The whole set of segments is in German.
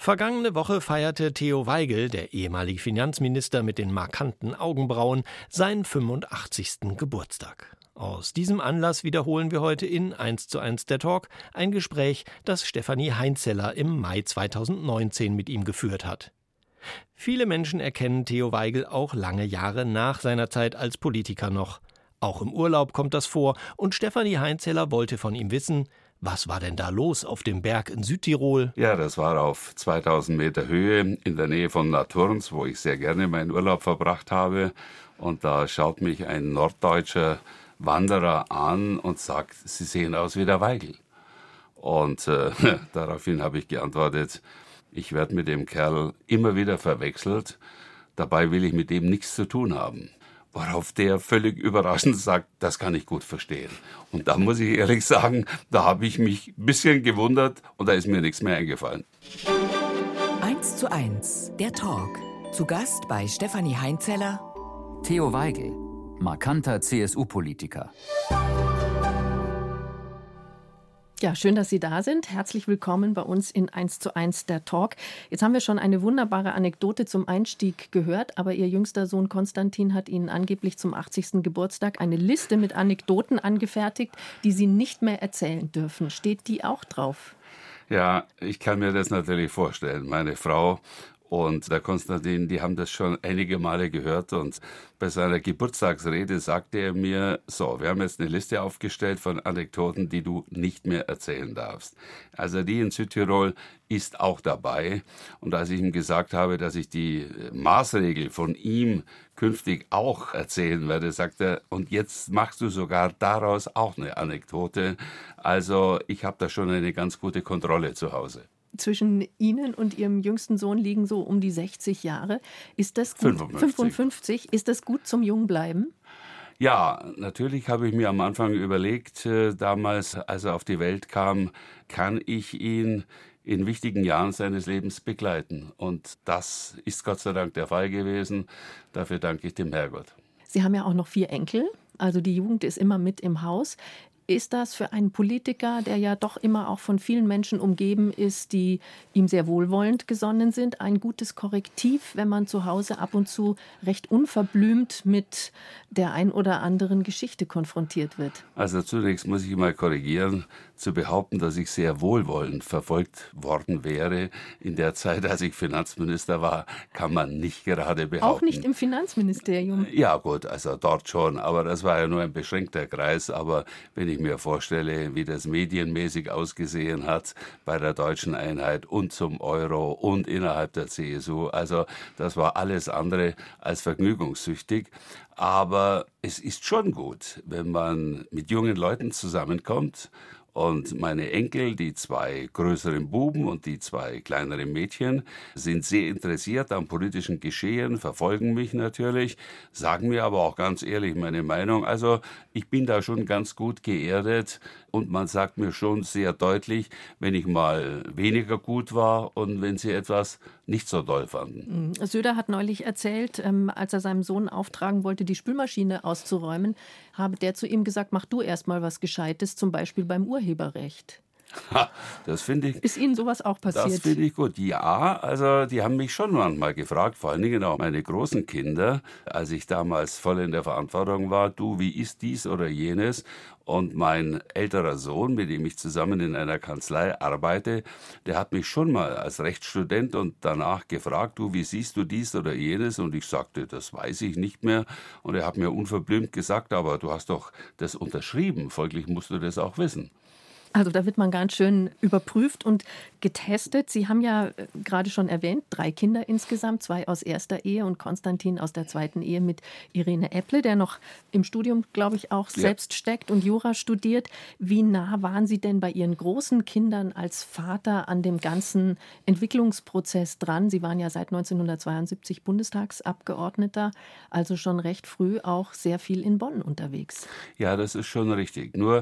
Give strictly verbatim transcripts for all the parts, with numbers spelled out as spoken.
Vergangene Woche feierte Theo Weigel, der ehemalige Finanzminister mit den markanten Augenbrauen, seinen fünfundachtzigsten Geburtstag. Aus diesem Anlass wiederholen wir heute in eins zu eins der Talk ein Gespräch, das Stefanie Heinzeller im Mai zweitausendneunzehn mit ihm geführt hat. Viele Menschen erkennen Theo Weigel auch lange Jahre nach seiner Zeit als Politiker noch. Auch im Urlaub kommt das vor und Stefanie Heinzeller wollte von ihm wissen, was war denn da los auf dem Berg in Südtirol? Ja, das war auf zweitausend Meter Höhe in der Nähe von Naturns, wo ich sehr gerne meinen Urlaub verbracht habe. Und da schaut mich ein norddeutscher Wanderer an und sagt, Sie sehen aus wie der Weigel. Und äh, daraufhin habe ich geantwortet, ich werde mit dem Kerl immer wieder verwechselt, dabei will ich mit dem nichts zu tun haben. Worauf der völlig überraschend sagt, das kann ich gut verstehen. Und da muss ich ehrlich sagen, da habe ich mich ein bisschen gewundert und da ist mir nichts mehr eingefallen. eins zu eins, der Talk. Zu Gast bei Stefanie Heinzeller. Theo Weigel, markanter C S U-Politiker. Ja, schön, dass Sie da sind. Herzlich willkommen bei uns in eins zu eins der Talk. Jetzt haben wir schon eine wunderbare Anekdote zum Einstieg gehört, aber Ihr jüngster Sohn Konstantin hat Ihnen angeblich zum achtzigsten Geburtstag eine Liste mit Anekdoten angefertigt, die Sie nicht mehr erzählen dürfen. Steht die auch drauf? Ja, ich kann mir das natürlich vorstellen. Meine Frau und der Konstantin, die haben das schon einige Male gehört und bei seiner Geburtstagsrede sagte er mir, so, wir haben jetzt eine Liste aufgestellt von Anekdoten, die du nicht mehr erzählen darfst. Also die in Südtirol ist auch dabei und als ich ihm gesagt habe, dass ich die Maßregel von ihm künftig auch erzählen werde, sagt er, und jetzt machst du sogar daraus auch eine Anekdote. Also ich habe da schon eine ganz gute Kontrolle zu Hause. Zwischen Ihnen und Ihrem jüngsten Sohn liegen so um die sechzig Jahre. Ist das gut? fünfundfünfzig. fünfundfünfzig. Ist das gut zum Jungbleiben? Ja, natürlich habe ich mir am Anfang überlegt, äh, damals, als er auf die Welt kam, kann ich ihn in wichtigen Jahren seines Lebens begleiten. Und das ist Gott sei Dank der Fall gewesen. Dafür danke ich dem Herrgott. Sie haben ja auch noch vier Enkel. Also die Jugend ist immer mit im Haus. Ist das für einen Politiker, der ja doch immer auch von vielen Menschen umgeben ist, die ihm sehr wohlwollend gesonnen sind, ein gutes Korrektiv, wenn man zu Hause ab und zu recht unverblümt mit der ein oder anderen Geschichte konfrontiert wird? Also zunächst muss ich mal korrigieren, zu behaupten, dass ich sehr wohlwollend verfolgt worden wäre in der Zeit, als ich Finanzminister war, kann man nicht gerade behaupten. Auch nicht im Finanzministerium? Ja gut, also dort schon, aber das war ja nur ein beschränkter Kreis. Aber wenn ich mir vorstelle, wie das medienmäßig ausgesehen hat bei der deutschen Einheit und zum Euro und innerhalb der C S U, also das war alles andere als vergnügungssüchtig. Aber es ist schon gut, wenn man mit jungen Leuten zusammenkommt. Und meine Enkel, die zwei größeren Buben und die zwei kleineren Mädchen, sind sehr interessiert am politischen Geschehen, verfolgen mich natürlich, sagen mir aber auch ganz ehrlich meine Meinung. Also ich bin da schon ganz gut geerdet und man sagt mir schon sehr deutlich, wenn ich mal weniger gut war und wenn sie etwas nicht so doll fanden. Söder hat neulich erzählt, ähm, als er seinem Sohn auftragen wollte, die Spülmaschine auszuräumen, habe der zu ihm gesagt, mach du erst mal was Gescheites, zum Beispiel beim Urheberrecht. Ha, das finde ich. Ist Ihnen sowas auch passiert? Das finde ich gut. Ja, also die haben mich schon manchmal gefragt, vor allen Dingen auch meine großen Kinder, als ich damals voll in der Verantwortung war, du, wie ist dies oder jenes? Und mein älterer Sohn, mit dem ich zusammen in einer Kanzlei arbeite, der hat mich schon mal als Rechtsstudent und danach gefragt, du, wie siehst du dies oder jenes? Und ich sagte, das weiß ich nicht mehr. Und er hat mir unverblümt gesagt, aber du hast doch das unterschrieben, folglich musst du das auch wissen. Also da wird man ganz schön überprüft und getestet. Sie haben ja gerade schon erwähnt, drei Kinder insgesamt, zwei aus erster Ehe und Konstantin aus der zweiten Ehe mit Irene Epple, der noch im Studium, glaube ich, auch ja. selbst steckt und Jura studiert. Wie nah waren Sie denn bei Ihren großen Kindern als Vater an dem ganzen Entwicklungsprozess dran? Sie waren ja seit neunzehnhundertzweiundsiebzig Bundestagsabgeordneter, also schon recht früh auch sehr viel in Bonn unterwegs. Ja, das ist schon richtig. Nur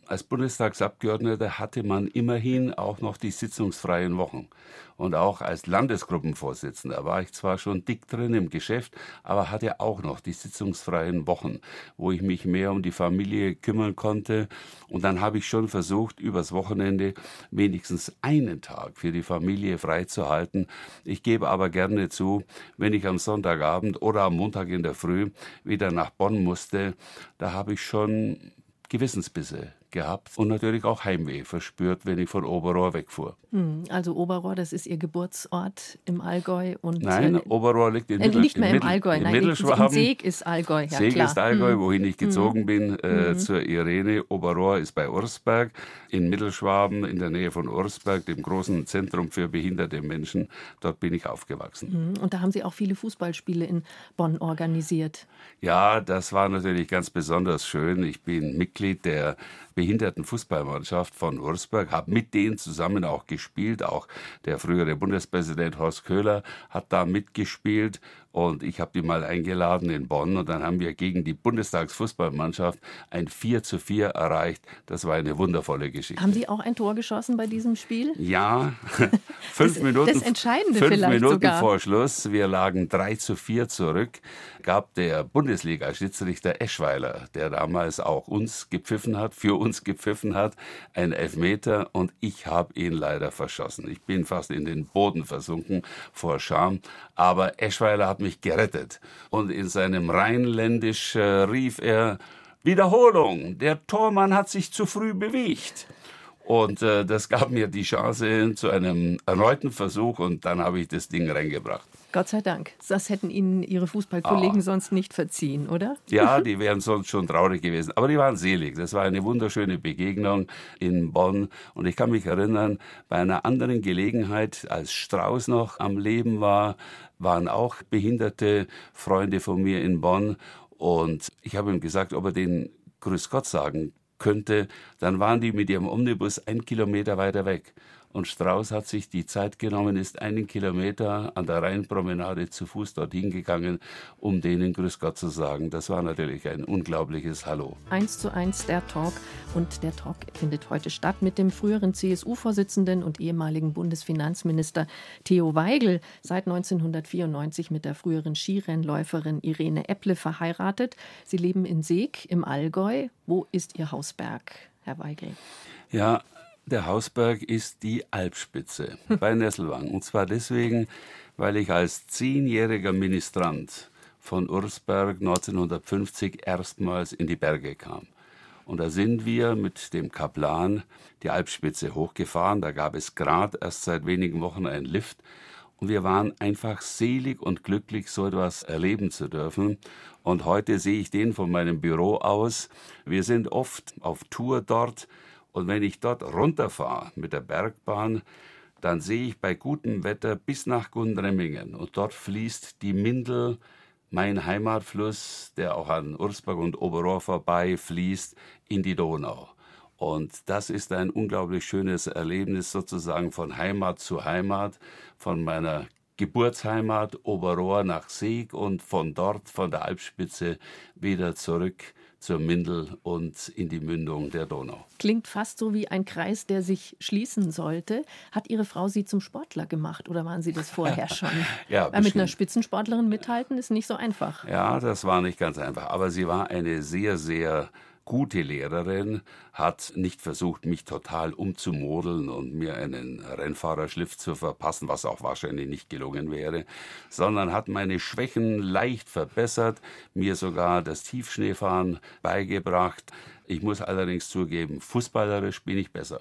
Als Bundestagsabgeordneter hatte man immerhin auch noch die sitzungsfreien Wochen. Und auch als Landesgruppenvorsitzender war ich zwar schon dick drin im Geschäft, aber hatte auch noch die sitzungsfreien Wochen, wo ich mich mehr um die Familie kümmern konnte. Und dann habe ich schon versucht, übers Wochenende wenigstens einen Tag für die Familie freizuhalten. Ich gebe aber gerne zu, wenn ich am Sonntagabend oder am Montag in der Früh wieder nach Bonn musste, da habe ich schon Gewissensbisse gehabt und natürlich auch Heimweh verspürt, wenn ich von Oberrohr wegfuhr. Also Oberrohr, das ist Ihr Geburtsort im Allgäu. Und Nein, Oberrohr liegt in äh, Mittel, nicht mehr im, im Allgäu, in nein, Mittelschwaben. in Seeg ist Allgäu, ja Seeg klar. ist Allgäu, Mhm. wohin ich gezogen mhm. bin, äh, mhm. zur Irene. Oberrohr ist bei Ursberg, in Mittelschwaben, in der Nähe von Ursberg, dem großen Zentrum für behinderte Menschen. Dort bin ich aufgewachsen. Und da haben Sie auch viele Fußballspiele in Bonn organisiert. Ja, das war natürlich ganz besonders schön. Ich bin Mitglied der Behindertenfußballmannschaft von Ursberg, habe mit denen zusammen auch gespielt. Auch der frühere Bundespräsident Horst Köhler hat da mitgespielt. Und ich habe die mal eingeladen in Bonn und dann haben wir gegen die Bundestagsfußballmannschaft ein vier zu vier erreicht. Das war eine wundervolle Geschichte. Haben Sie auch ein Tor geschossen bei diesem Spiel? Ja, fünf das, Minuten, das Entscheidende fünf vielleicht Minuten sogar. vor Schluss, wir lagen drei zu vier zurück, gab der Bundesliga-Schiedsrichter Eschweiler, der damals auch uns gepfiffen hat, für uns gepfiffen hat, einen Elfmeter und ich habe ihn leider verschossen. Ich bin fast in den Boden versunken vor Scham, aber Eschweiler hat mich gerettet. Und in seinem Rheinländisch äh, rief er, Wiederholung, der Tormann hat sich zu früh bewegt. Und äh, das gab mir die Chance zu einem erneuten Versuch und dann habe ich das Ding reingebracht. Gott sei Dank. Das hätten Ihnen Ihre Fußballkollegen ah. sonst nicht verziehen, oder? Ja, die wären sonst schon traurig gewesen. Aber die waren selig. Das war eine wunderschöne Begegnung in Bonn. Und ich kann mich erinnern, bei einer anderen Gelegenheit, als Strauß noch am Leben war, waren auch behinderte Freunde von mir in Bonn. Und ich habe ihm gesagt, ob er den Grüß Gott sagen könnte. Dann waren die mit ihrem Omnibus ein Kilometer weiter weg. Und Strauß hat sich die Zeit genommen, ist einen Kilometer an der Rheinpromenade zu Fuß dorthin gegangen, um denen Grüß Gott zu sagen. Das war natürlich ein unglaubliches Hallo. Eins zu eins der Talk. Und der Talk findet heute statt mit dem früheren C S U-Vorsitzenden und ehemaligen Bundesfinanzminister Theo Weigel, seit neunzehnhundertvierundneunzig mit der früheren Skirennläuferin Irene Epple verheiratet. Sie leben in Seeg im Allgäu. Wo ist Ihr Hausberg, Herr Weigel? Ja, der Hausberg ist die Alpspitze bei Nesselwang. Und zwar deswegen, weil ich als zehnjähriger Ministrant von Ursberg neunzehnhundertfünfzig erstmals in die Berge kam. Und da sind wir mit dem Kaplan die Alpspitze hochgefahren. Da gab es gerade erst seit wenigen Wochen einen Lift. Und wir waren einfach selig und glücklich, so etwas erleben zu dürfen. Und heute sehe ich den von meinem Büro aus. Wir sind oft auf Tour dort. Und wenn ich dort runterfahre mit der Bergbahn, dann sehe ich bei gutem Wetter bis nach Gundremmingen. Und dort fließt die Mindel, mein Heimatfluss, der auch an Ursberg und Oberrohr vorbei fließt, in die Donau. Und das ist ein unglaublich schönes Erlebnis, sozusagen von Heimat zu Heimat, von meiner Geburtsheimat Oberrohr nach Seeg und von dort, von der Alpspitze, wieder zurück zur Mindel und in die Mündung der Donau. Klingt fast so wie ein Kreis, der sich schließen sollte. Hat Ihre Frau Sie zum Sportler gemacht oder waren Sie das vorher schon? Ja, weil mit einer Spitzensportlerin mithalten ist nicht so einfach. Ja, das war nicht ganz einfach. Aber sie war eine sehr, sehr gute Lehrerin, hat nicht versucht, mich total umzumodeln und mir einen Rennfahrerschliff zu verpassen, was auch wahrscheinlich nicht gelungen wäre, sondern hat meine Schwächen leicht verbessert, mir sogar das Tiefschneefahren beigebracht. Ich muss allerdings zugeben, fußballerisch bin ich besser.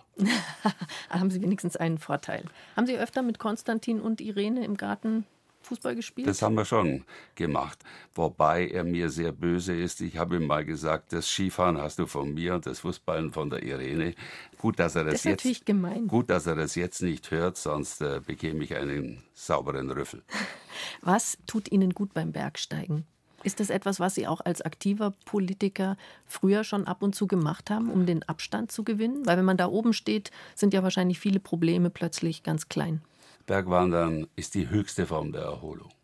Haben Sie wenigstens einen Vorteil. Haben Sie öfter mit Konstantin und Irene im Garten Fußball gespielt? Das haben wir schon gemacht, wobei er mir sehr böse ist. Ich habe ihm mal gesagt, das Skifahren hast du von mir und das Fußballen von der Irene. Gut, dass er das, das ist jetzt, natürlich gemein. Gut, dass er das jetzt nicht hört, sonst äh, bekäme ich einen sauberen Rüffel. Was tut Ihnen gut beim Bergsteigen? Ist das etwas, was Sie auch als aktiver Politiker früher schon ab und zu gemacht haben, um den Abstand zu gewinnen? Weil wenn man da oben steht, sind ja wahrscheinlich viele Probleme plötzlich ganz klein. Bergwandern ist die höchste Form der Erholung.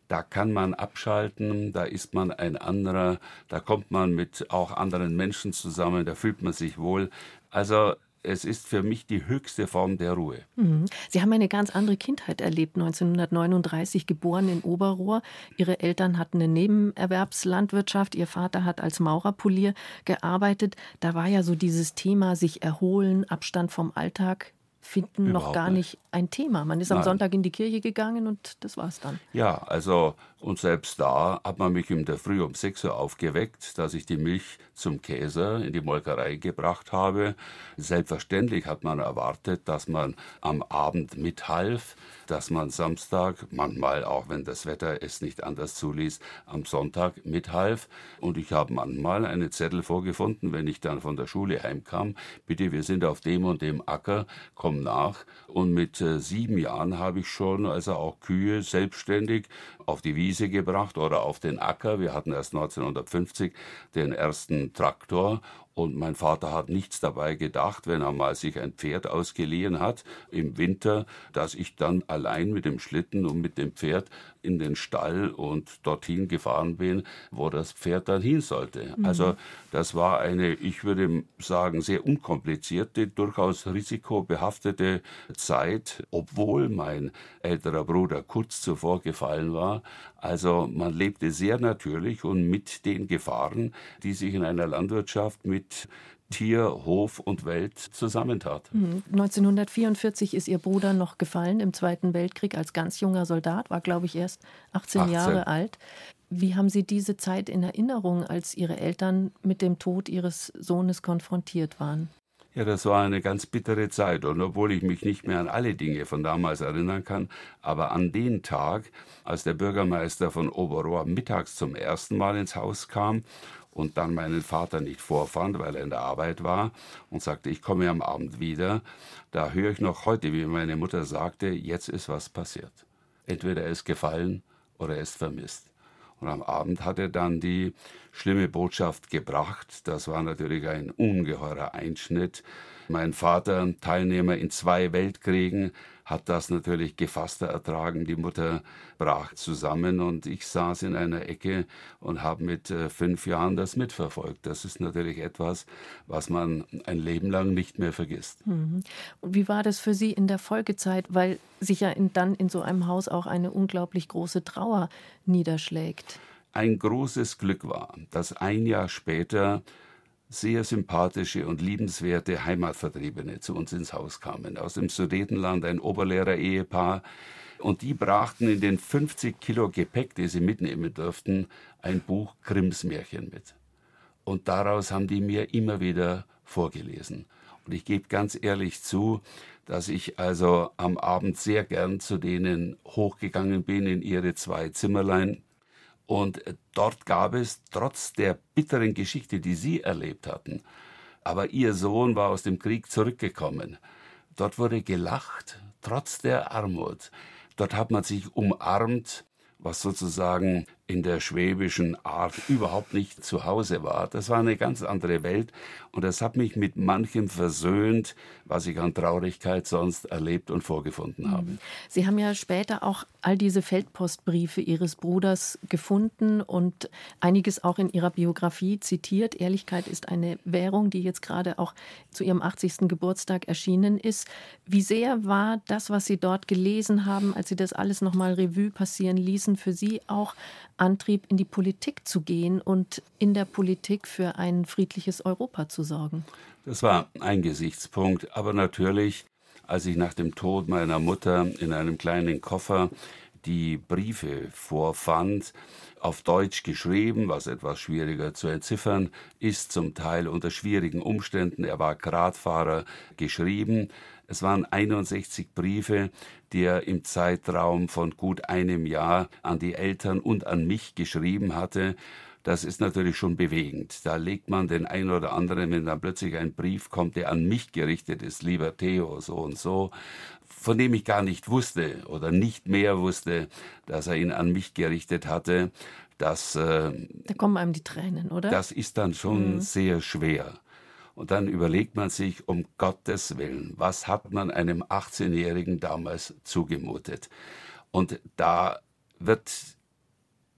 Da kann man abschalten, da ist man ein anderer, da kommt man mit auch anderen Menschen zusammen, da fühlt man sich wohl. Also es ist für mich die höchste Form der Ruhe. Mhm. Sie haben eine ganz andere Kindheit erlebt, neunzehnhundertneununddreißig geboren in Oberrohr. Ihre Eltern hatten eine Nebenerwerbslandwirtschaft, Ihr Vater hat als Maurerpolier gearbeitet. Da war ja so dieses Thema sich erholen, Abstand vom Alltag finden Überhaupt noch gar nicht. nicht ein Thema. Man ist am Nein. Sonntag in die Kirche gegangen und das war's dann. Ja, also und selbst da hat man mich in der Früh um sechs Uhr aufgeweckt, dass ich die Milch zum Käser in die Molkerei gebracht habe. Selbstverständlich hat man erwartet, dass man am Abend mithalf, dass man Samstag, manchmal auch wenn das Wetter es nicht anders zuließ, am Sonntag mithalf. Und ich habe manchmal einen Zettel vorgefunden, wenn ich dann von der Schule heimkam, bitte, wir sind auf dem und dem Acker, komm nach. Und mit äh, sieben Jahren habe ich schon also auch Kühe selbstständig auf die Wiese gebracht oder auf den Acker. Wir hatten erst neunzehnhundertfünfzig den ersten Traktor. Und mein Vater hat nichts dabei gedacht, wenn er mal sich ein Pferd ausgeliehen hat im Winter, dass ich dann allein mit dem Schlitten und mit dem Pferd in den Stall und dorthin gefahren bin, wo das Pferd dann hin sollte. Mhm. Also das war eine, ich würde sagen, sehr unkomplizierte, durchaus risikobehaftete Zeit, obwohl mein älterer Bruder kurz zuvor gefallen war. Also man lebte sehr natürlich und mit den Gefahren, die sich in einer Landwirtschaft mit Tier, Hof und Welt zusammentat. neunzehnhundertvierundvierzig ist Ihr Bruder noch gefallen im Zweiten Weltkrieg als ganz junger Soldat, war, glaube ich, erst achtzehn, achtzehn Jahre alt. Wie haben Sie diese Zeit in Erinnerung, als Ihre Eltern mit dem Tod Ihres Sohnes konfrontiert waren? Ja, das war eine ganz bittere Zeit. Und obwohl ich mich nicht mehr an alle Dinge von damals erinnern kann, aber an den Tag, als der Bürgermeister von Oberrohr mittags zum ersten Mal ins Haus kam und dann meinen Vater nicht vorfand, weil er in der Arbeit war und sagte, ich komme am Abend wieder, da höre ich noch heute, wie meine Mutter sagte, jetzt ist was passiert. Entweder er ist gefallen oder er ist vermisst. Und am Abend hat er dann die schlimme Botschaft gebracht. Das war natürlich ein ungeheurer Einschnitt. Mein Vater, Teilnehmer in zwei Weltkriegen, hat das natürlich gefasster ertragen. Die Mutter brach zusammen und ich saß in einer Ecke und habe mit äh, fünf Jahren das mitverfolgt. Das ist natürlich etwas, was man ein Leben lang nicht mehr vergisst. Mhm. Und wie war das für Sie in der Folgezeit, weil sich ja in, dann in so einem Haus auch eine unglaublich große Trauer niederschlägt? Ein großes Glück war, dass ein Jahr später sehr sympathische und liebenswerte Heimatvertriebene zu uns ins Haus kamen. Aus dem Sudetenland ein Oberlehrer-Ehepaar. Und die brachten in den fünfzig Kilo Gepäck, die sie mitnehmen durften, ein Buch Grimms Märchen mit. Und daraus haben die mir immer wieder vorgelesen. Und ich gebe ganz ehrlich zu, dass ich also am Abend sehr gern zu denen hochgegangen bin in ihre zwei Zimmerlein. Und dort gab es, trotz der bitteren Geschichte, die sie erlebt hatten, aber ihr Sohn war aus dem Krieg zurückgekommen. Dort wurde gelacht, trotz der Armut. Dort hat man sich umarmt, was sozusagen in der schwäbischen Art überhaupt nicht zu Hause war. Das war eine ganz andere Welt und das hat mich mit manchem versöhnt, was ich an Traurigkeit sonst erlebt und vorgefunden habe. Sie haben ja später auch all diese Feldpostbriefe Ihres Bruders gefunden und einiges auch in Ihrer Biografie zitiert. Ehrlichkeit ist eine Währung, die jetzt gerade auch zu Ihrem achtzigsten Geburtstag erschienen ist. Wie sehr war das, was Sie dort gelesen haben, als Sie das alles nochmal Revue passieren ließen, für Sie auch Antrieb, in die Politik zu gehen und in der Politik für ein friedliches Europa zu sorgen? Das war ein Gesichtspunkt, aber natürlich, als ich nach dem Tod meiner Mutter in einem kleinen Koffer die Briefe vorfand, auf Deutsch geschrieben, was etwas schwieriger zu entziffern ist, zum Teil unter schwierigen Umständen, er war Gradfahrer, geschrieben. Es waren einundsechzig Briefe, die er im Zeitraum von gut einem Jahr an die Eltern und an mich geschrieben hatte. Das ist natürlich schon bewegend. Da legt man den einen oder anderen, wenn dann plötzlich ein Brief kommt, der an mich gerichtet ist, lieber Theo, so und so, von dem ich gar nicht wusste oder nicht mehr wusste, dass er ihn an mich gerichtet hatte. Das, äh, da kommen einem die Tränen, oder? Das ist dann schon mhm. sehr schwer. Und dann überlegt man sich, um Gottes Willen, was hat man einem achtzehnjährigen damals zugemutet? Und da wird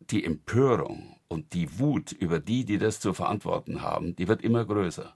die Empörung und die Wut über die, die das zu verantworten haben, die wird immer größer.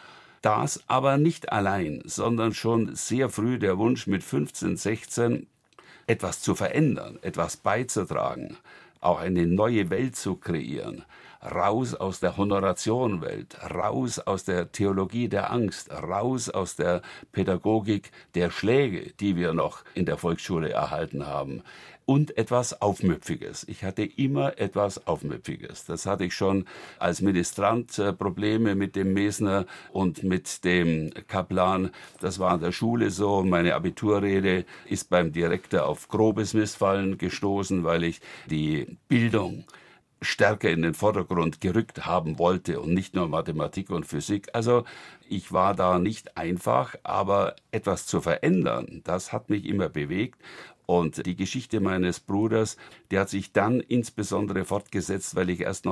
Das aber nicht allein, sondern schon sehr früh der Wunsch mit fünfzehn, sechzehn etwas zu verändern, etwas beizutragen, auch eine neue Welt zu kreieren, raus aus der Honorationenwelt, raus aus der Theologie der Angst, raus aus der Pädagogik der Schläge, die wir noch in der Volksschule erhalten haben, und etwas Aufmüpfiges. Ich hatte immer etwas Aufmüpfiges. Das hatte ich schon als Ministrant äh, Probleme mit dem Mesner und mit dem Kaplan. Das war an der Schule so. Meine Abiturrede ist beim Direktor auf grobes Missfallen gestoßen, weil ich die Bildung stärker in den Vordergrund gerückt haben wollte und nicht nur Mathematik und Physik. Also ich war da nicht einfach, aber etwas zu verändern, das hat mich immer bewegt. Und die Geschichte meines Bruders, die hat sich dann insbesondere fortgesetzt, weil ich erst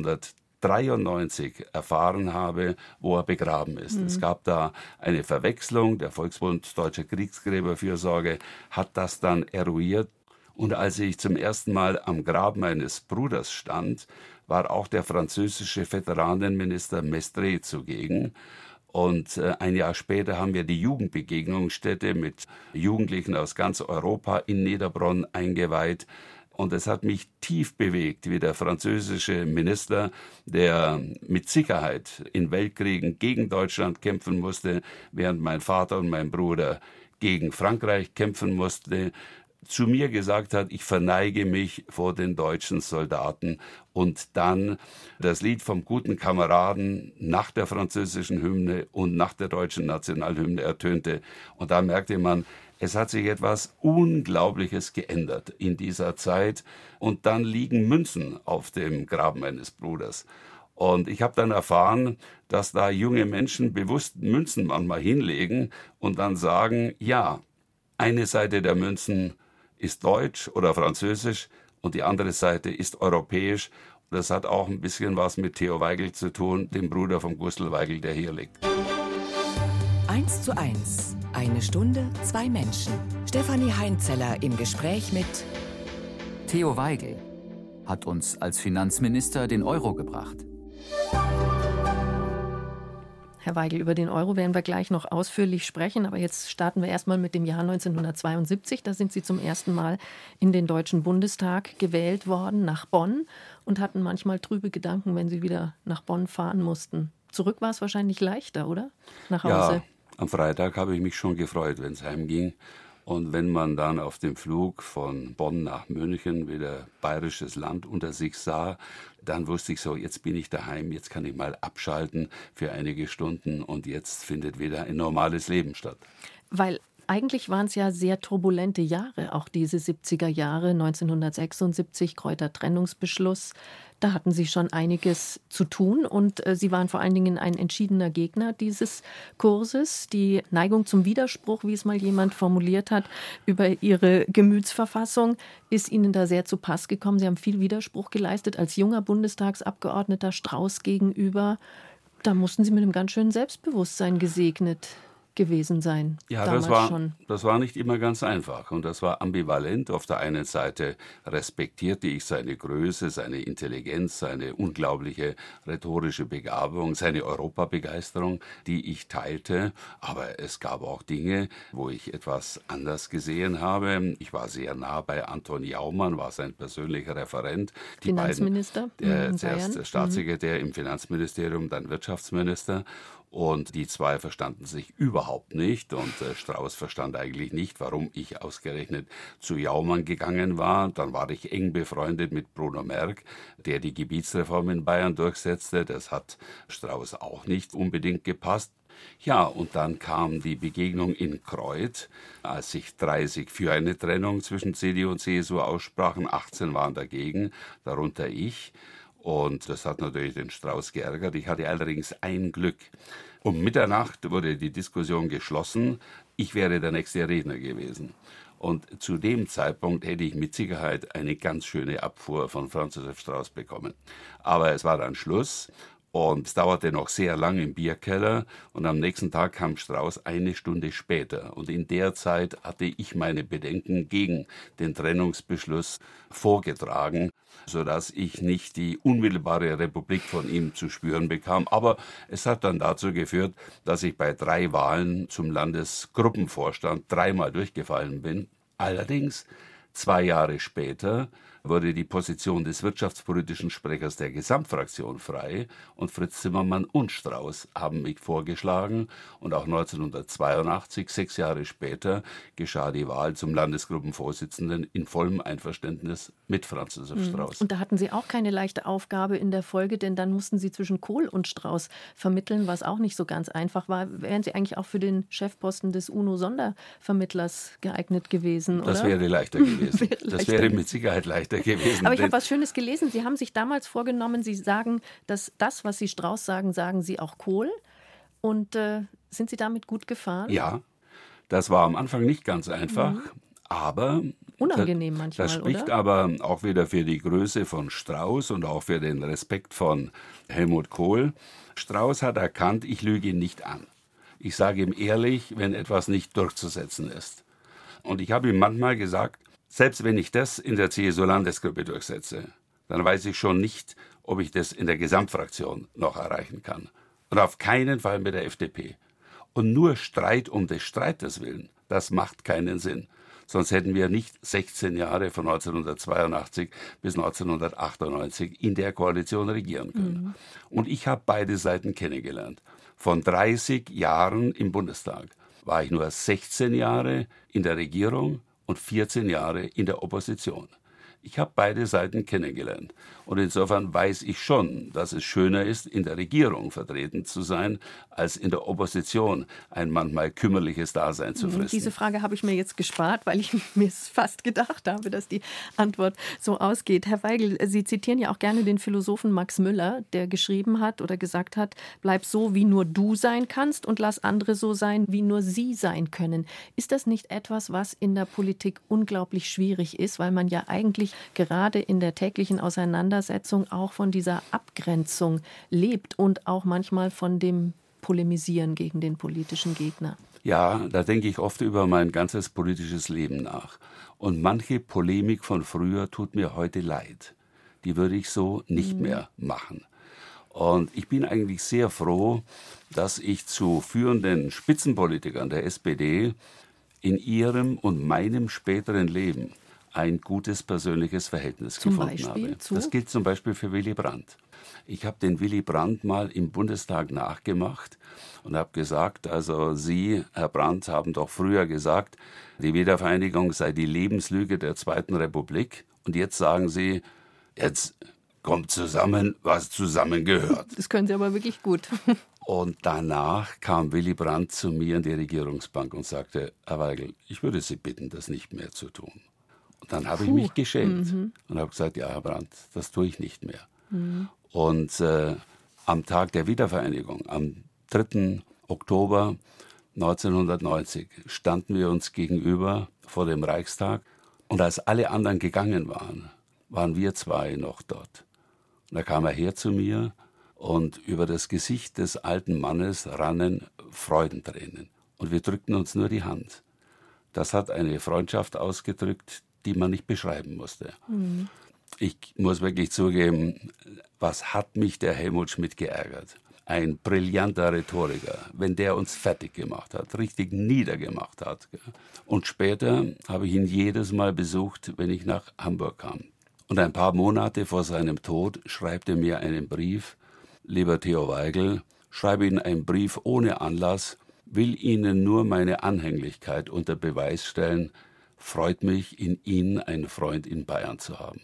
neunzehnhundertdreiundneunzig erfahren habe, wo er begraben ist. Mhm. Es gab da eine Verwechslung. Der Volksbund Deutscher Kriegsgräberfürsorge hat das dann eruiert. Und als ich zum ersten Mal am Grab meines Bruders stand, war auch der französische Veteranenminister Mestre zugegen. Und ein Jahr später haben wir die Jugendbegegnungsstätte mit Jugendlichen aus ganz Europa in Niederbronn eingeweiht. Und es hat mich tief bewegt, wie der französische Minister, der mit Sicherheit in Weltkriegen gegen Deutschland kämpfen musste, während mein Vater und mein Bruder gegen Frankreich kämpfen mussten, zu mir gesagt hat, ich verneige mich vor den deutschen Soldaten, und dann das Lied vom guten Kameraden nach der französischen Hymne und nach der deutschen Nationalhymne ertönte. Und da merkte man, es hat sich etwas Unglaubliches geändert in dieser Zeit. Und dann liegen Münzen auf dem Grab meines Bruders. Und ich habe dann erfahren, dass da junge Menschen bewusst Münzen manchmal hinlegen und dann sagen, ja, eine Seite der Münzen ist deutsch oder französisch und die andere Seite ist europäisch. Das hat auch ein bisschen was mit Theo Weigel zu tun, dem Bruder von Gustl Weigel, der hier liegt. Eins zu eins. Eine Stunde, zwei Menschen. Stefanie Heinzeller im Gespräch mit Theo Weigel hat uns als Finanzminister den Euro gebracht. Herr Weigel, über den Euro werden wir gleich noch ausführlich sprechen, aber jetzt starten wir erstmal mit dem Jahr neunzehnhundertzweiundsiebzig. Da sind Sie zum ersten Mal in den Deutschen Bundestag gewählt worden, nach Bonn, und hatten manchmal trübe Gedanken, wenn Sie wieder nach Bonn fahren mussten. Zurück war es wahrscheinlich leichter, oder? Nach Hause. Ja, am Freitag habe ich mich schon gefreut, wenn es heimging. Und wenn man dann auf dem Flug von Bonn nach München wieder bayerisches Land unter sich sah, dann wusste ich so, jetzt bin ich daheim, jetzt kann ich mal abschalten für einige Stunden und jetzt findet wieder ein normales Leben statt. Weil eigentlich waren es ja sehr turbulente Jahre, auch diese siebziger Jahre, neunzehnhundertsechsundsiebzig, Kräuter-Trennungsbeschluss. Da hatten Sie schon einiges zu tun und äh, Sie waren vor allen Dingen ein entschiedener Gegner dieses Kurses. Die Neigung zum Widerspruch, wie es mal jemand formuliert hat, über Ihre Gemütsverfassung, ist Ihnen da sehr zu Pass gekommen. Sie haben viel Widerspruch geleistet als junger Bundestagsabgeordneter Strauß gegenüber. Da mussten Sie mit einem ganz schönen Selbstbewusstsein gesegnet gewesen sein. Ja, das war, schon. das war nicht immer ganz einfach und das war ambivalent. Auf der einen Seite respektierte ich seine Größe, seine Intelligenz, seine unglaubliche rhetorische Begabung, seine Europabegeisterung, die ich teilte. Aber es gab auch Dinge, wo ich etwas anders gesehen habe. Ich war sehr nah bei Anton Jaumann, war sein persönlicher Referent. Die Finanzminister. Beiden, der zuerst Staatssekretär mhm. im Finanzministerium, dann Wirtschaftsminister. Und die zwei verstanden sich überhaupt nicht. Und äh, Strauß verstand eigentlich nicht, warum ich ausgerechnet zu Jaumann gegangen war. Dann war ich eng befreundet mit Bruno Merk, der die Gebietsreform in Bayern durchsetzte. Das hat Strauß auch nicht unbedingt gepasst. Ja, und dann kam die Begegnung in Kreuth, als sich dreißig für eine Trennung zwischen C D U und C S U aussprachen. achtzehn waren dagegen, darunter ich. Und das hat natürlich den Strauß geärgert. Ich hatte allerdings ein Glück. Um Mitternacht wurde die Diskussion geschlossen. Ich wäre der nächste Redner gewesen. Und zu dem Zeitpunkt hätte ich mit Sicherheit eine ganz schöne Abfuhr von Franz Josef Strauß bekommen. Aber es war dann Schluss. Und es dauerte noch sehr lang im Bierkeller und am nächsten Tag kam Strauß eine Stunde später. Und in der Zeit hatte ich meine Bedenken gegen den Trennungsbeschluss vorgetragen, sodass ich nicht die unmittelbare Republik von ihm zu spüren bekam. Aber es hat dann dazu geführt, dass ich bei drei Wahlen zum Landesgruppenvorstand dreimal durchgefallen bin. Allerdings zwei Jahre später wurde die Position des wirtschaftspolitischen Sprechers der Gesamtfraktion frei und Fritz Zimmermann und Strauß haben mich vorgeschlagen und auch neunzehnhundertzweiundachtzig, sechs Jahre später, geschah die Wahl zum Landesgruppenvorsitzenden in vollem Einverständnis mit Franz Josef Strauß. Und da hatten Sie auch keine leichte Aufgabe in der Folge, denn dann mussten Sie zwischen Kohl und Strauß vermitteln, was auch nicht so ganz einfach war. Wären Sie eigentlich auch für den Chefposten des UNO-Sondervermittlers geeignet gewesen, oder? Das wäre leichter gewesen. wäre leichter das wäre mit gewesen. Sicherheit leichter gewesen. Aber ich habe was Schönes gelesen. Sie haben sich damals vorgenommen, Sie sagen, dass das, was Sie Strauß sagen, sagen Sie auch Kohl. Und äh, sind Sie damit gut gefahren? Ja, das war am Anfang nicht ganz einfach, mhm. aber unangenehm manchmal, das spricht oder? aber auch wieder für die Größe von Strauß und auch für den Respekt von Helmut Kohl. Strauß hat erkannt, ich lüge ihn nicht an. Ich sage ihm ehrlich, wenn etwas nicht durchzusetzen ist. Und ich habe ihm manchmal gesagt, selbst wenn ich das in der C S U-Landesgruppe durchsetze, dann weiß ich schon nicht, ob ich das in der Gesamtfraktion noch erreichen kann. Und auf keinen Fall mit der F D P. Und nur Streit um des Streites willen, das macht keinen Sinn. Sonst hätten wir nicht sechzehn Jahre von neunzehnhundertzweiundachtzig bis neunzehnhundertachtundneunzig in der Koalition regieren können. Mhm. Und ich habe beide Seiten kennengelernt. Von dreißig Jahren im Bundestag war ich nur sechzehn Jahre in der Regierung und vierzehn Jahre in der Opposition. Ich habe beide Seiten kennengelernt. Und insofern weiß ich schon, dass es schöner ist, in der Regierung vertreten zu sein, als in der Opposition ein manchmal kümmerliches Dasein zu fristen. Diese Frage habe ich mir jetzt gespart, weil ich mir fast gedacht habe, dass die Antwort so ausgeht. Herr Weigel, Sie zitieren ja auch gerne den Philosophen Max Müller, der geschrieben hat oder gesagt hat, bleib so, wie nur du sein kannst und lass andere so sein, wie nur sie sein können. Ist das nicht etwas, was in der Politik unglaublich schwierig ist, weil man ja eigentlich gerade in der täglichen Auseinandersetzung auch von dieser Abgrenzung lebt und auch manchmal von dem Polemisieren gegen den politischen Gegner? Ja, da denke ich oft über mein ganzes politisches Leben nach. Und manche Polemik von früher tut mir heute leid. Die würde ich so nicht mhm. mehr machen. Und ich bin eigentlich sehr froh, dass ich zu führenden Spitzenpolitikern der S P D in ihrem und meinem späteren Leben ein gutes persönliches Verhältnis zum gefunden Beispiel habe. zu? Das gilt zum Beispiel für Willy Brandt. Ich habe den Willy Brandt mal im Bundestag nachgemacht und habe gesagt, also Sie, Herr Brandt, haben doch früher gesagt, die Wiedervereinigung sei die Lebenslüge der Zweiten Republik. Und jetzt sagen Sie, jetzt kommt zusammen, was zusammengehört. Das können Sie aber wirklich gut. Und danach kam Willy Brandt zu mir in die Regierungsbank und sagte, Herr Weigel, ich würde Sie bitten, das nicht mehr zu tun. Und dann habe ich mich geschämt mhm. und habe gesagt, ja, Herr Brandt, das tue ich nicht mehr. Mhm. Und äh, am Tag der Wiedervereinigung, am dritten Oktober neunzehnhundertneunzig, standen wir uns gegenüber vor dem Reichstag. Und als alle anderen gegangen waren, waren wir zwei noch dort. Und da kam er her zu mir und über das Gesicht des alten Mannes rannen Freudentränen. Und wir drückten uns nur die Hand. Das hat eine Freundschaft ausgedrückt, die man nicht beschreiben musste. Mhm. Ich muss wirklich zugeben, was hat mich der Helmut Schmidt geärgert? Ein brillanter Rhetoriker, wenn der uns fertig gemacht hat, richtig niedergemacht hat. Und später habe ich ihn jedes Mal besucht, wenn ich nach Hamburg kam. Und ein paar Monate vor seinem Tod schreibt er mir einen Brief. Lieber Theo Weigel, schreibe Ihnen einen Brief ohne Anlass, will Ihnen nur meine Anhänglichkeit unter Beweis stellen, freut mich, in Ihnen einen Freund in Bayern zu haben.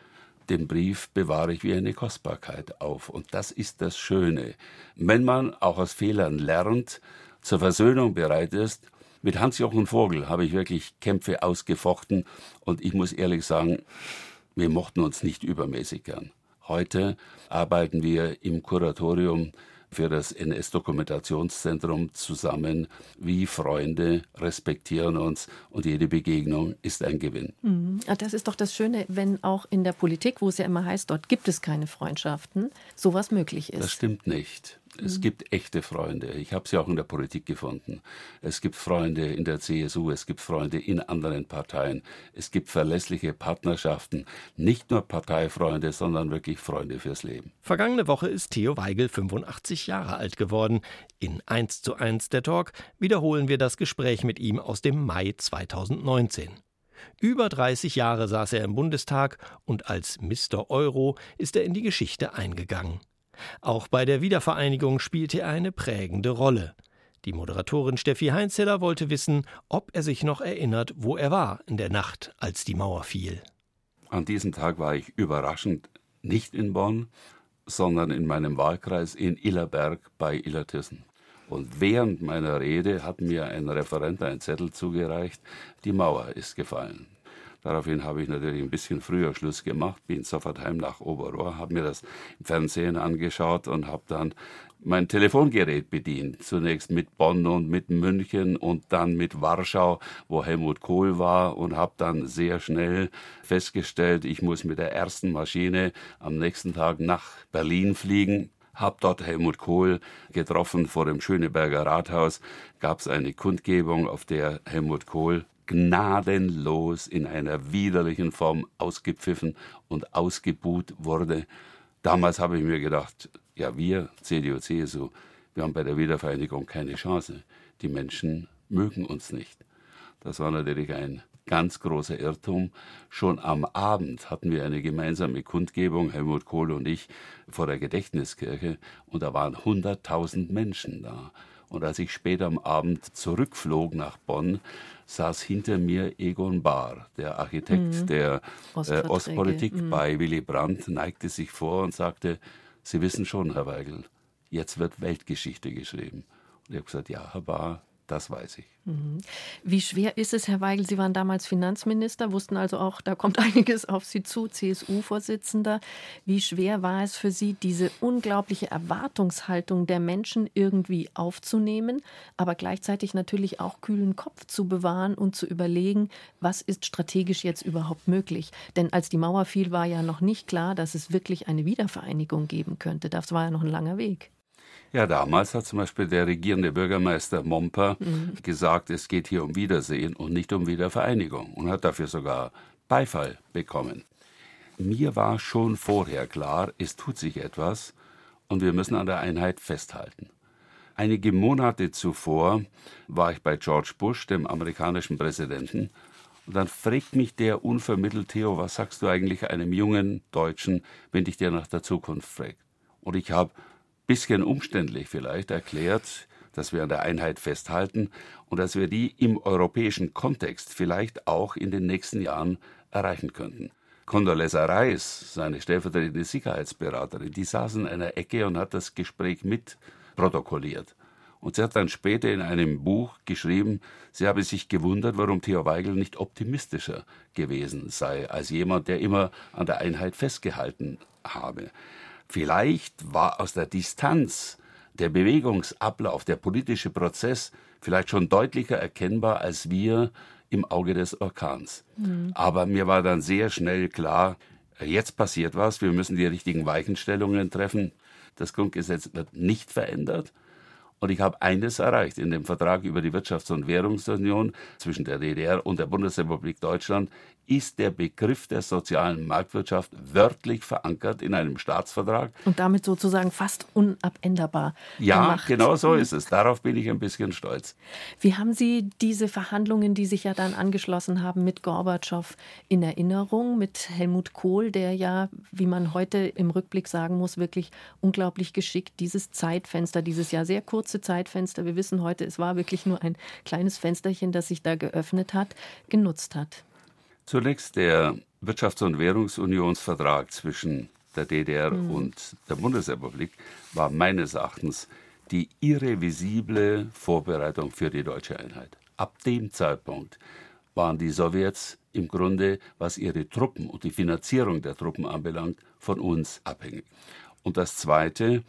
Den Brief bewahre ich wie eine Kostbarkeit auf. Und das ist das Schöne. Wenn man auch aus Fehlern lernt, zur Versöhnung bereit ist. Mit Hans-Jochen Vogel habe ich wirklich Kämpfe ausgefochten. Und ich muss ehrlich sagen, wir mochten uns nicht übermäßig gern. Heute arbeiten wir im Kuratorium für das N S-Dokumentationszentrum zusammen wie Freunde, respektieren uns und jede Begegnung ist ein Gewinn. Mhm. Das ist doch das Schöne, wenn auch in der Politik, wo es ja immer heißt, dort gibt es keine Freundschaften, sowas möglich ist. Das stimmt nicht. Es gibt echte Freunde. Ich habe sie auch in der Politik gefunden. Es gibt Freunde in der C S U, es gibt Freunde in anderen Parteien. Es gibt verlässliche Partnerschaften. Nicht nur Parteifreunde, sondern wirklich Freunde fürs Leben. Vergangene Woche ist Theo Weigel fünfundachtzig Jahre alt geworden. In eins zu eins der Talk wiederholen wir das Gespräch mit ihm aus dem Mai zweitausendneunzehn. Über dreißig Jahre saß er im Bundestag und als Mister Euro ist er in die Geschichte eingegangen. Auch bei der Wiedervereinigung spielte er eine prägende Rolle. Die Moderatorin Steffi Heinzeller wollte wissen, ob er sich noch erinnert, wo er war in der Nacht, als die Mauer fiel. An diesem Tag war ich überraschend nicht in Bonn, sondern in meinem Wahlkreis in Illerberg bei Illertissen. Und während meiner Rede hat mir ein Referent einen Zettel zugereicht, die Mauer ist gefallen. Daraufhin habe ich natürlich ein bisschen früher Schluss gemacht, bin sofort heim nach Oberrohr, habe mir das im Fernsehen angeschaut und habe dann mein Telefongerät bedient. Zunächst mit Bonn und mit München und dann mit Warschau, wo Helmut Kohl war, und habe dann sehr schnell festgestellt, ich muss mit der ersten Maschine am nächsten Tag nach Berlin fliegen. Hab dort Helmut Kohl getroffen vor dem Schöneberger Rathaus. Gab es eine Kundgebung, auf der Helmut Kohl gnadenlos in einer widerlichen Form ausgepfiffen und ausgebuht wurde. Damals habe ich mir gedacht, ja, wir, C D U, C S U, wir haben bei der Wiedervereinigung keine Chance. Die Menschen mögen uns nicht. Das war natürlich ein ganz großer Irrtum. Schon am Abend hatten wir eine gemeinsame Kundgebung, Helmut Kohl und ich, vor der Gedächtniskirche, und da waren hunderttausend Menschen da. Und als ich später am Abend zurückflog nach Bonn, saß hinter mir Egon Bahr, der Architekt mhm. der äh, Ostpolitik mhm. bei Willy Brandt, neigte sich vor und sagte, Sie wissen schon, Herr Weigel, jetzt wird Weltgeschichte geschrieben. Und ich habe gesagt, ja, Herr Bahr, das weiß ich. Wie schwer ist es, Herr Weigel, Sie waren damals Finanzminister, wussten also auch, da kommt einiges auf Sie zu, C S U-Vorsitzender. Wie schwer war es für Sie, diese unglaubliche Erwartungshaltung der Menschen irgendwie aufzunehmen, aber gleichzeitig natürlich auch kühlen Kopf zu bewahren und zu überlegen, was ist strategisch jetzt überhaupt möglich? Denn als die Mauer fiel, war ja noch nicht klar, dass es wirklich eine Wiedervereinigung geben könnte. Das war ja noch ein langer Weg. Ja, damals hat zum Beispiel der regierende Bürgermeister Momper mhm. gesagt, es geht hier um Wiedersehen und nicht um Wiedervereinigung, und hat dafür sogar Beifall bekommen. Mir war schon vorher klar, es tut sich etwas und wir müssen an der Einheit festhalten. Einige Monate zuvor war ich bei George Bush, dem amerikanischen Präsidenten, und dann fragt mich der unvermittelt, Theo, was sagst du eigentlich einem jungen Deutschen, wenn dich der nach der Zukunft fragt? Und ich habe bisschen umständlich vielleicht erklärt, dass wir an der Einheit festhalten und dass wir die im europäischen Kontext vielleicht auch in den nächsten Jahren erreichen könnten. Condoleezza Rice, seine stellvertretende Sicherheitsberaterin, die saß in einer Ecke und hat das Gespräch mitprotokolliert. Und sie hat dann später in einem Buch geschrieben, sie habe sich gewundert, warum Theo Weigel nicht optimistischer gewesen sei, als jemand, der immer an der Einheit festgehalten habe. Vielleicht war aus der Distanz der Bewegungsablauf, der politische Prozess vielleicht schon deutlicher erkennbar als wir im Auge des Orkans. Mhm. Aber mir war dann sehr schnell klar, jetzt passiert was, wir müssen die richtigen Weichenstellungen treffen. Das Grundgesetz wird nicht verändert. Und ich habe eines erreicht. In dem Vertrag über die Wirtschafts- und Währungsunion zwischen der D D R und der Bundesrepublik Deutschland ist der Begriff der sozialen Marktwirtschaft wörtlich verankert in einem Staatsvertrag. Und damit sozusagen fast unabänderbar Ja, gemacht. Genau so ist es. Darauf bin ich ein bisschen stolz. Wie haben Sie diese Verhandlungen, die sich ja dann angeschlossen haben mit Gorbatschow, in Erinnerung, mit Helmut Kohl, der ja, wie man heute im Rückblick sagen muss, wirklich unglaublich geschickt dieses Zeitfenster, dieses ja sehr kurze Zeitfenster, wir wissen heute, es war wirklich nur ein kleines Fensterchen, das sich da geöffnet hat, genutzt hat? Zunächst der Wirtschafts- und Währungsunionsvertrag zwischen der D D R mhm. und der Bundesrepublik war meines Erachtens die irrevisible Vorbereitung für die deutsche Einheit. Ab dem Zeitpunkt waren die Sowjets im Grunde, was ihre Truppen und die Finanzierung der Truppen anbelangt, von uns abhängig. Und das Zweite,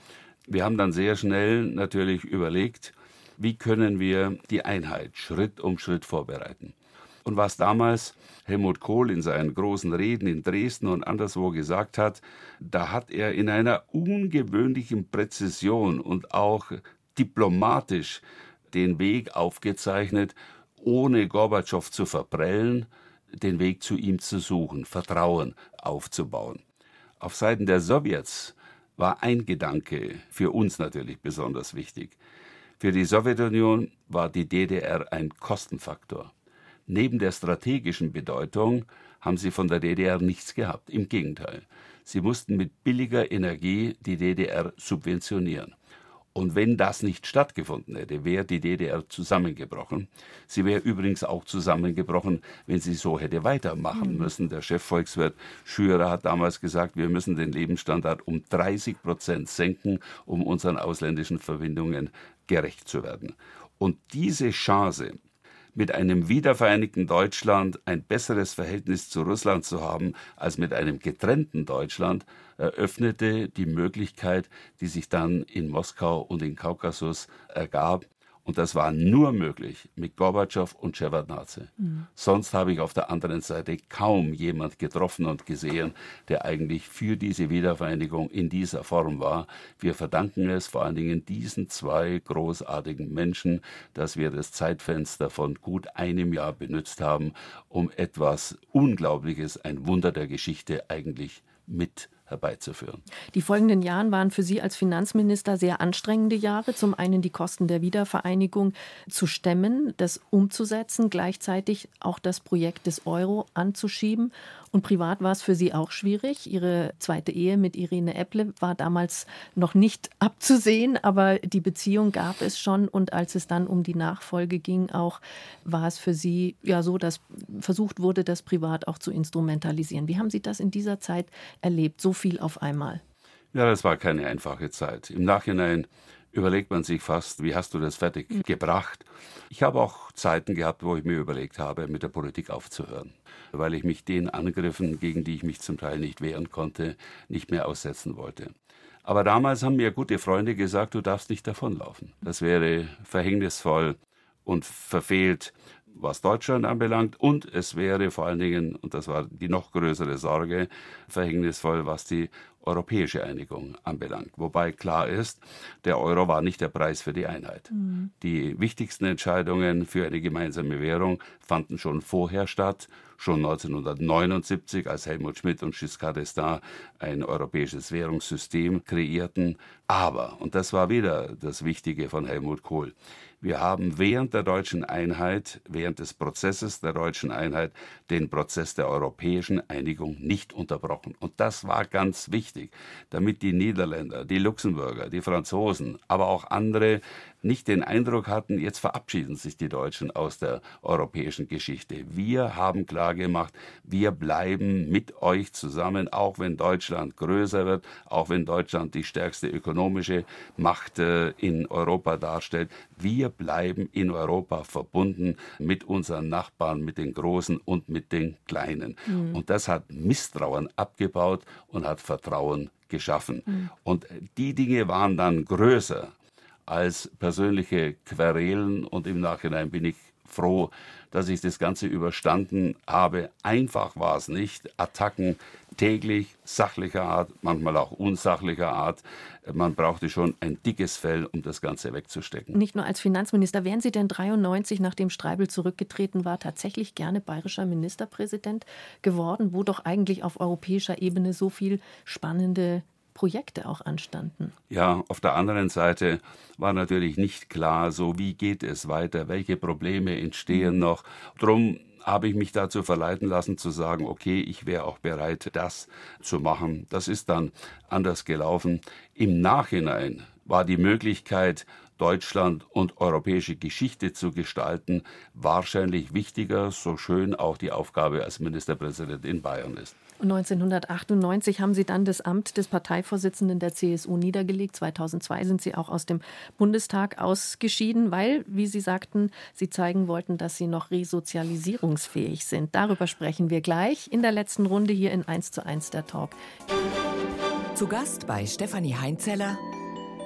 Wir haben dann sehr schnell natürlich überlegt, wie können wir die Einheit Schritt um Schritt vorbereiten. Und was damals Helmut Kohl in seinen großen Reden in Dresden und anderswo gesagt hat, da hat er in einer ungewöhnlichen Präzision und auch diplomatisch den Weg aufgezeichnet, ohne Gorbatschow zu verprellen, den Weg zu ihm zu suchen, Vertrauen aufzubauen. Auf Seiten der Sowjets war ein Gedanke für uns natürlich besonders wichtig. Für die Sowjetunion war die D D R ein Kostenfaktor. Neben der strategischen Bedeutung haben sie von der D D R nichts gehabt. Im Gegenteil, sie mussten mit billiger Energie die D D R subventionieren. Und wenn das nicht stattgefunden hätte, wäre die D D R zusammengebrochen. Sie wäre übrigens auch zusammengebrochen, wenn sie so hätte weitermachen müssen. Der Chefvolkswirt Schürer hat damals gesagt, wir müssen den Lebensstandard um dreißig Prozent senken, um unseren ausländischen Verbindungen gerecht zu werden. Und diese Chance, mit einem wiedervereinigten Deutschland ein besseres Verhältnis zu Russland zu haben als mit einem getrennten Deutschland, eröffnete die Möglichkeit, die sich dann in Moskau und in Kaukasus ergab. Und das war nur möglich mit Gorbatschow und Schewardnadse. Mhm. Sonst habe ich auf der anderen Seite kaum jemand getroffen und gesehen, der eigentlich für diese Wiedervereinigung in dieser Form war. Wir verdanken es vor allen Dingen diesen zwei großartigen Menschen, dass wir das Zeitfenster von gut einem Jahr benutzt haben, um etwas Unglaubliches, ein Wunder der Geschichte eigentlich mit herbeizuführen. Die folgenden Jahre waren für Sie als Finanzminister sehr anstrengende Jahre. Zum einen die Kosten der Wiedervereinigung zu stemmen, das umzusetzen, gleichzeitig auch das Projekt des Euro anzuschieben. Und privat war es für Sie auch schwierig. Ihre zweite Ehe mit Irene Epple war damals noch nicht abzusehen, aber die Beziehung gab es schon. Und als es dann um die Nachfolge ging, auch war es für Sie ja so, dass versucht wurde, das privat auch zu instrumentalisieren. Wie haben Sie das in dieser Zeit erlebt? So viel auf einmal. Ja, das war keine einfache Zeit. Im Nachhinein überlegt man sich fast, wie hast du das fertig mhm. gebracht? Ich habe auch Zeiten gehabt, wo ich mir überlegt habe, mit der Politik aufzuhören, weil ich mich den Angriffen, gegen die ich mich zum Teil nicht wehren konnte, nicht mehr aussetzen wollte. Aber damals haben mir gute Freunde gesagt, du darfst nicht davonlaufen. Das wäre verhängnisvoll und verfehlt, was Deutschland anbelangt, und es wäre vor allen Dingen, und das war die noch größere Sorge, verhängnisvoll, was die europäische Einigung anbelangt. Wobei klar ist, der Euro war nicht der Preis für die Einheit. Mhm. Die wichtigsten Entscheidungen für eine gemeinsame Währung fanden schon vorher statt, schon neunzehnhundertneunundsiebzig, als Helmut Schmidt und Giscard d'Estaing ein europäisches Währungssystem kreierten. Aber, und das war wieder das Wichtige von Helmut Kohl, wir haben während der deutschen Einheit, während des Prozesses der deutschen Einheit, den Prozess der europäischen Einigung nicht unterbrochen. Und das war ganz wichtig, damit die Niederländer, die Luxemburger, die Franzosen, aber auch andere nicht den Eindruck hatten, jetzt verabschieden sich die Deutschen aus der europäischen Geschichte. Wir haben klargemacht, wir bleiben mit euch zusammen, auch wenn Deutschland größer wird, auch wenn Deutschland die stärkste ökonomische Macht äh, in Europa darstellt. Wir bleiben in Europa verbunden mit unseren Nachbarn, mit den Großen und mit den Kleinen. Mhm. Und das hat Misstrauen abgebaut und hat Vertrauen geschaffen. Mhm. Und die Dinge waren dann größer als persönliche Querelen, und im Nachhinein bin ich froh, dass ich das Ganze überstanden habe. Einfach war es nicht. Attacken täglich, sachlicher Art, manchmal auch unsachlicher Art. Man brauchte schon ein dickes Fell, um das Ganze wegzustecken. Nicht nur als Finanzminister. Wären Sie denn dreiundneunzig, nachdem Streibel zurückgetreten war, tatsächlich gerne bayerischer Ministerpräsident geworden, wo doch eigentlich auf europäischer Ebene so viel spannende Projekte auch anstanden? Ja, auf der anderen Seite war natürlich nicht klar, so wie geht es weiter, welche Probleme entstehen noch. Drum habe ich mich dazu verleiten lassen, zu sagen, okay, ich wäre auch bereit, das zu machen. Das ist dann anders gelaufen. Im Nachhinein war die Möglichkeit, Deutschland und europäische Geschichte zu gestalten, wahrscheinlich wichtiger, so schön auch die Aufgabe als Ministerpräsident in Bayern ist. neunzehnhundertachtundneunzig haben Sie dann das Amt des Parteivorsitzenden der C S U niedergelegt. zweitausendzwei sind Sie auch aus dem Bundestag ausgeschieden, weil, wie Sie sagten, Sie zeigen wollten, dass Sie noch resozialisierungsfähig sind. Darüber sprechen wir gleich in der letzten Runde hier in eins zu eins der Talk. Zu Gast bei Stefanie Heinzeller,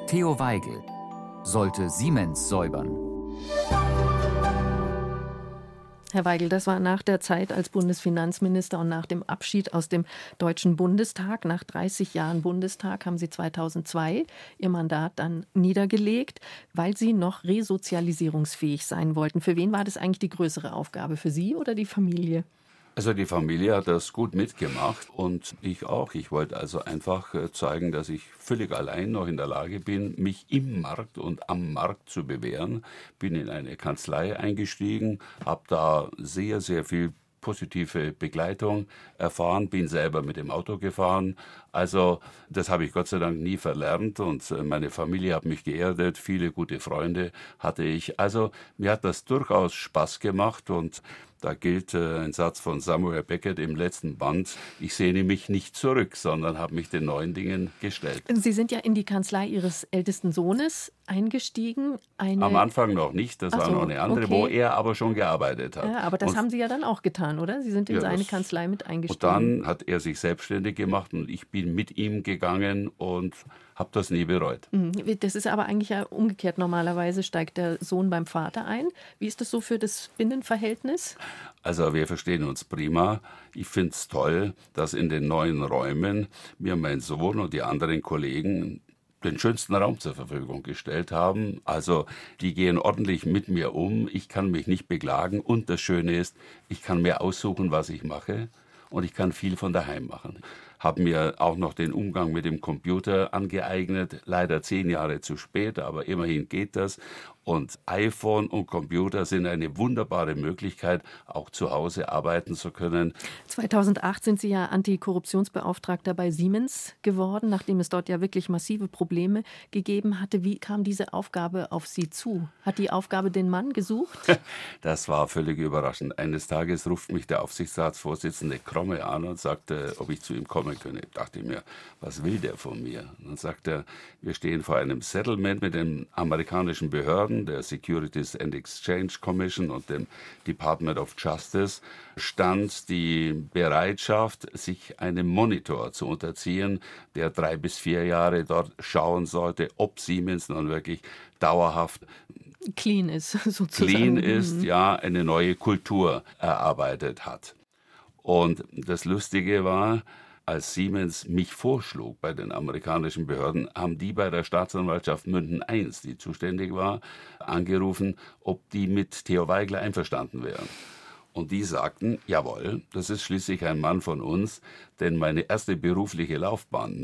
Theo Weigel. Sollte Siemens säubern? Herr Weigel, das war nach der Zeit als Bundesfinanzminister und nach dem Abschied aus dem Deutschen Bundestag. Nach dreißig Jahren Bundestag haben Sie zweitausendzwei Ihr Mandat dann niedergelegt, weil Sie noch resozialisierungsfähig sein wollten. Für wen war das eigentlich die größere Aufgabe, für Sie oder die Familie? Also die Familie hat das gut mitgemacht und ich auch. Ich wollte also einfach zeigen, dass ich völlig allein noch in der Lage bin, mich im Markt und am Markt zu bewähren. Bin in eine Kanzlei eingestiegen, habe da sehr, sehr viel positive Begleitung erfahren, bin selber mit dem Auto gefahren. Also das habe ich Gott sei Dank nie verlernt und meine Familie hat mich geerdet, viele gute Freunde hatte ich. Also mir hat das durchaus Spaß gemacht und da gilt äh, ein Satz von Samuel Beckett im letzten Band: Ich sehne mich nicht zurück, sondern habe mich den neuen Dingen gestellt. Sie sind ja in die Kanzlei Ihres ältesten Sohnes eingestiegen. Eine Am Anfang noch nicht, das Ach war so, noch eine andere, okay. wo er aber schon gearbeitet hat. Ja, aber das und, haben Sie ja dann auch getan, oder? Sie sind in Ja, seine das- Kanzlei mit und eingestiegen. dann hat er sich selbstständig gemacht und ich bin mit ihm gegangen und habe das nie bereut. Mhm. Das ist aber eigentlich ja umgekehrt. Normalerweise steigt der Sohn beim Vater ein. Wie ist das so für das Binnenverhältnis? Also wir verstehen uns prima. Ich finde es toll, dass in den neuen Räumen mir mein Sohn und die anderen Kollegen den schönsten Raum zur Verfügung gestellt haben. Also die gehen ordentlich mit mir um. Ich kann mich nicht beklagen. Und das Schöne ist, ich kann mir aussuchen, was ich mache. Und ich kann viel von daheim machen. Habe mir auch noch den Umgang mit dem Computer angeeignet. Leider zehn Jahre zu spät, aber immerhin geht das. Und iPhone und Computer sind eine wunderbare Möglichkeit, auch zu Hause arbeiten zu können. zweitausendacht sind Sie ja Antikorruptionsbeauftragter bei Siemens geworden, nachdem es dort ja wirklich massive Probleme gegeben hatte. Wie kam diese Aufgabe auf Sie zu? Hat die Aufgabe den Mann gesucht? Das war völlig überraschend. Eines Tages ruft mich der Aufsichtsratsvorsitzende Kromme an und sagte, ob ich zu ihm kommen könne. Ich dachte mir, was will der von mir? Und dann sagt er, wir stehen vor einem Settlement mit den amerikanischen Behörden, der Securities and Exchange Commission und dem Department of Justice, stand die Bereitschaft, sich einem Monitor zu unterziehen, der drei bis vier Jahre dort schauen sollte, ob Siemens nun wirklich dauerhaft Clean ist, sozusagen. clean ist, ja, eine neue Kultur erarbeitet hat. Und das Lustige war, als Siemens mich vorschlug bei den amerikanischen Behörden, haben die bei der Staatsanwaltschaft München eins, die zuständig war, angerufen, ob die mit Theo Weigel einverstanden wären. Und die sagten, jawohl, das ist schließlich ein Mann von uns, denn meine erste berufliche Laufbahn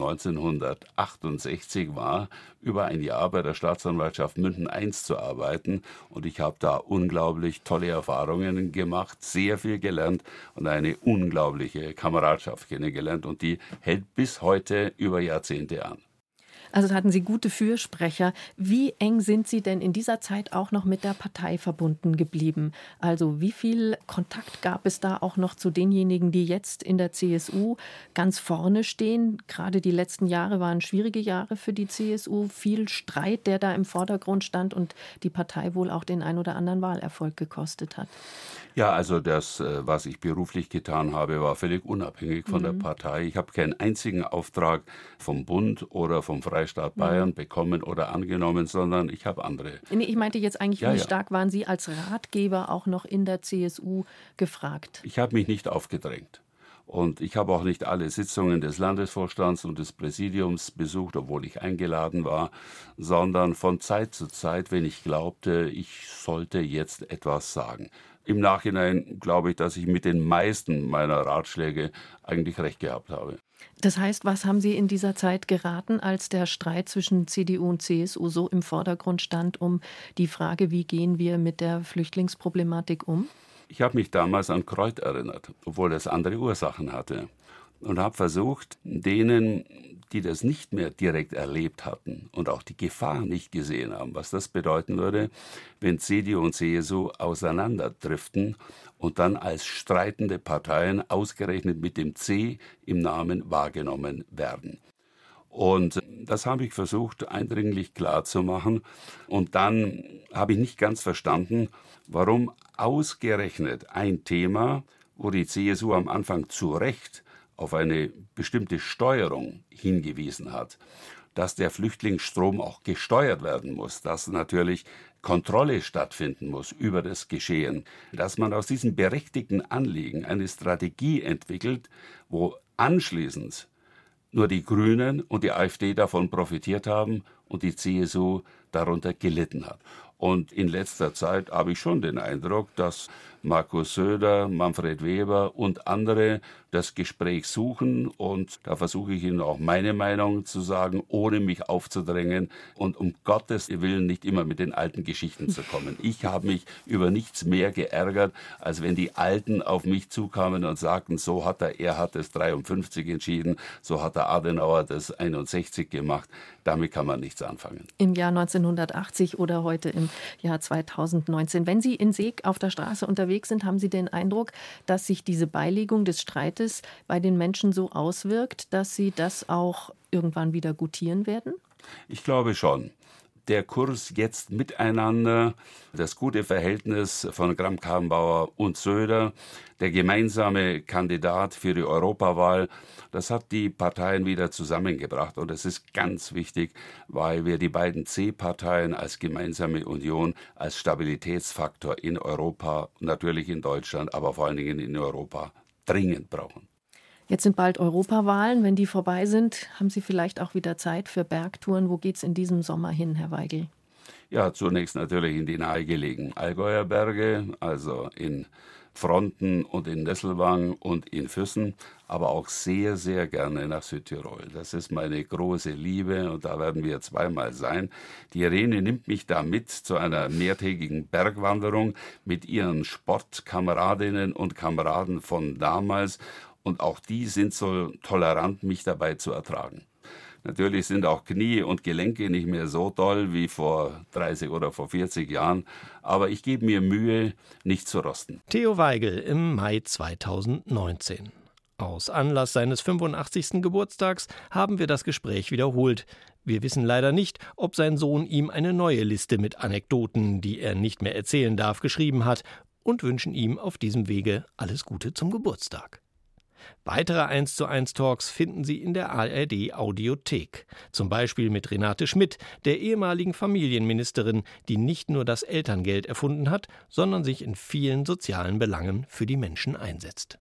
neunzehnhundertachtundsechzig war, über ein Jahr bei der Staatsanwaltschaft München eins zu arbeiten. Und ich habe da unglaublich tolle Erfahrungen gemacht, sehr viel gelernt und eine unglaubliche Kameradschaft kennengelernt. Und die hält bis heute über Jahrzehnte an. Also hatten Sie gute Fürsprecher. Wie eng sind Sie denn in dieser Zeit auch noch mit der Partei verbunden geblieben? Also wie viel Kontakt gab es da auch noch zu denjenigen, die jetzt in der C S U ganz vorne stehen? Gerade die letzten Jahre waren schwierige Jahre für die C S U. Viel Streit, der da im Vordergrund stand und die Partei wohl auch den ein oder anderen Wahlerfolg gekostet hat. Ja, also das, was ich beruflich getan habe, war völlig unabhängig von mhm. der Partei. Ich habe keinen einzigen Auftrag vom Bund oder vom Freistaat Bayern mhm. bekommen oder angenommen, sondern ich habe andere. Nee, ich meinte jetzt eigentlich, ja, wie ja. stark waren Sie als Ratgeber auch noch in der C S U gefragt? Ich habe mich nicht aufgedrängt. Und ich habe auch nicht alle Sitzungen des Landesvorstands und des Präsidiums besucht, obwohl ich eingeladen war, sondern von Zeit zu Zeit, wenn ich glaubte, ich sollte jetzt etwas sagen. Im Nachhinein glaube ich, dass ich mit den meisten meiner Ratschläge eigentlich recht gehabt habe. Das heißt, was haben Sie in dieser Zeit geraten, als der Streit zwischen C D U und C S U so im Vordergrund stand, um die Frage, wie gehen wir mit der Flüchtlingsproblematik um? Ich habe mich damals an Kreuth erinnert, obwohl es andere Ursachen hatte. Und habe versucht, denen, die das nicht mehr direkt erlebt hatten und auch die Gefahr nicht gesehen haben, was das bedeuten würde, wenn C D U und C S U auseinanderdriften und dann als streitende Parteien ausgerechnet mit dem C im Namen wahrgenommen werden. Und das habe ich versucht, eindringlich klarzumachen. Und dann habe ich nicht ganz verstanden, warum ausgerechnet ein Thema, wo die C S U am Anfang zu Recht auf eine bestimmte Steuerung hingewiesen hat, dass der Flüchtlingsstrom auch gesteuert werden muss, dass natürlich Kontrolle stattfinden muss über das Geschehen, dass man aus diesem berechtigten Anliegen eine Strategie entwickelt, wo anschließend nur die Grünen und die AfD davon profitiert haben und die C S U darunter gelitten hat. Und in letzter Zeit habe ich schon den Eindruck, dass Markus Söder, Manfred Weber und andere das Gespräch suchen. Und da versuche ich Ihnen auch meine Meinung zu sagen, ohne mich aufzudrängen und um Gottes Willen nicht immer mit den alten Geschichten zu kommen. Ich habe mich über nichts mehr geärgert, als wenn die Alten auf mich zukamen und sagten, so hat er, er hat das dreiundfünfzig entschieden, so hat der Adenauer das einundsechzig gemacht. Damit kann man nichts anfangen. Im Jahr neunzehnhundertachtzig oder heute im Jahr zweitausendneunzehn. Wenn Sie in Seeg auf der Straße unterwegs sind, haben Sie den Eindruck, dass sich diese Beilegung des Streites bei den Menschen so auswirkt, dass sie das auch irgendwann wieder gutieren werden? Ich glaube schon. Der Kurs jetzt miteinander, das gute Verhältnis von Kramp-Karrenbauer und Söder, der gemeinsame Kandidat für die Europawahl, das hat die Parteien wieder zusammengebracht. Und das ist ganz wichtig, weil wir die beiden C-Parteien als gemeinsame Union, als Stabilitätsfaktor in Europa, natürlich in Deutschland, aber vor allen Dingen in Europa, dringend brauchen. Jetzt sind bald Europawahlen. Wenn die vorbei sind, haben Sie vielleicht auch wieder Zeit für Bergtouren. Wo geht es in diesem Sommer hin, Herr Weigel? Ja, zunächst natürlich in die nahegelegenen Allgäuer Berge, also in Fronten und in Nesselwang und in Füssen, aber auch sehr, sehr gerne nach Südtirol. Das ist meine große Liebe und da werden wir zweimal sein. Die Irene nimmt mich da mit zu einer mehrtägigen Bergwanderung mit ihren Sportkameradinnen und Kameraden von damals. Und auch die sind so tolerant, mich dabei zu ertragen. Natürlich sind auch Knie und Gelenke nicht mehr so toll wie vor dreißig oder vor vierzig Jahren. Aber ich gebe mir Mühe, nicht zu rosten. Theo Weigel im Mai zweitausendneunzehn. Aus Anlass seines fünfundachtzigsten Geburtstags haben wir das Gespräch wiederholt. Wir wissen leider nicht, ob sein Sohn ihm eine neue Liste mit Anekdoten, die er nicht mehr erzählen darf, geschrieben hat und wünschen ihm auf diesem Wege alles Gute zum Geburtstag. Weitere eins zu eins Talks finden Sie in der A R D Audiothek. Zum Beispiel mit Renate Schmidt, der ehemaligen Familienministerin, die nicht nur das Elterngeld erfunden hat, sondern sich in vielen sozialen Belangen für die Menschen einsetzt.